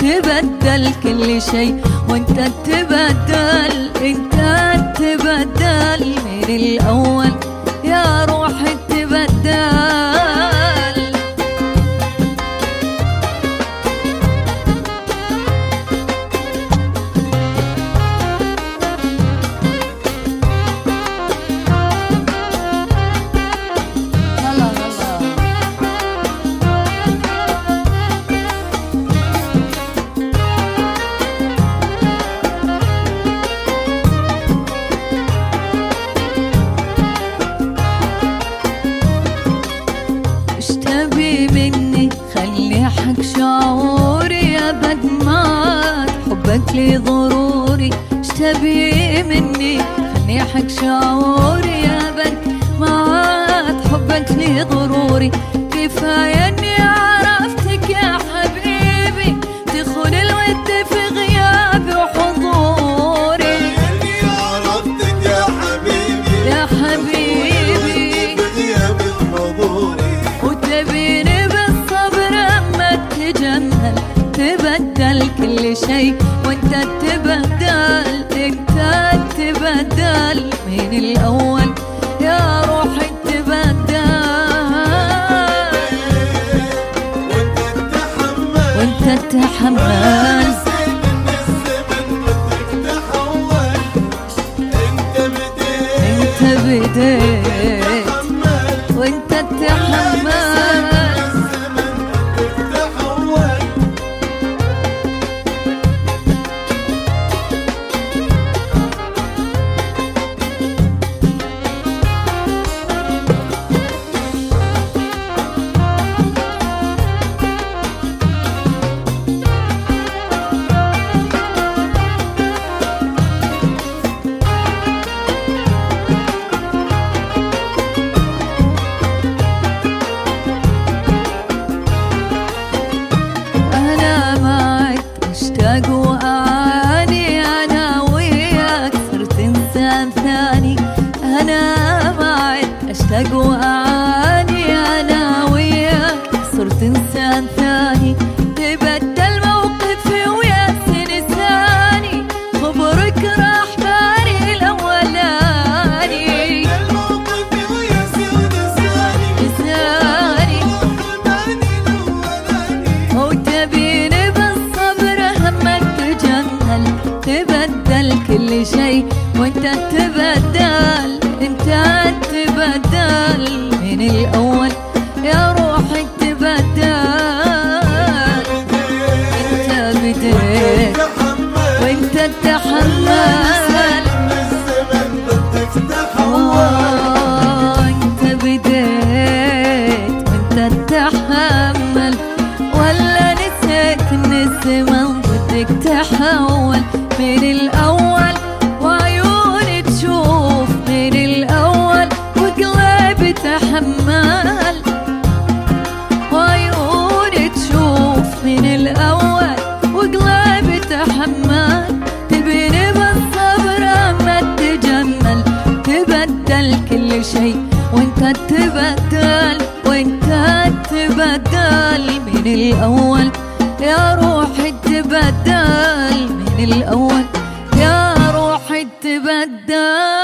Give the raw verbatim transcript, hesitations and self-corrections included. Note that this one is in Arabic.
تبدل كل شيء وانت تبدل، انت تبدل من الأول يا روحي تبدل. مني خلي حق شعوري أبد ما حبك لي ضروري. اشتبي مني خلي حق شعوري أبد ما حبك لي ضروري. كفاية اني عرفتك يا حبيبي تخون الود في غيابي وحضوري. اني عرفتك يا حبيبي يا حبيبي في غيابي وحضوري. وتبيني بالصبر اما تجمل تبدل كل شيء وانت تبدل، انت تبدل من الاول يا روحي تبدل. وانت تتحمل انت بديت وانت تتحمل. وأعاني أنا وياك صرت إنسان ثاني. أنا معك أشتاق وأعاني أنا وياك صرت إنسان ثاني. تبدل موقفي وياس لساني خبرك راح باري الأولاني. موقفي وياس لساني لساني وتبيني تبدل كل شيء وانت تبدل، انت تبدل من الاول يا روحي تبدل. انت بديت وانت تتحمل انت بديت وانت تتحمل. ولا نسيت ان الزمن بدك تحول من الأول وعيوني تشوف من الأول وقلبي تحمل. وعيوني تشوف من الأول وقلبي تحمل. تبيني بالصبر أما تجمل تبدل كل شيء وانت تبدل، وانت تبدل من الأول يا روحي تبدل من الأول يا روحي تبدل.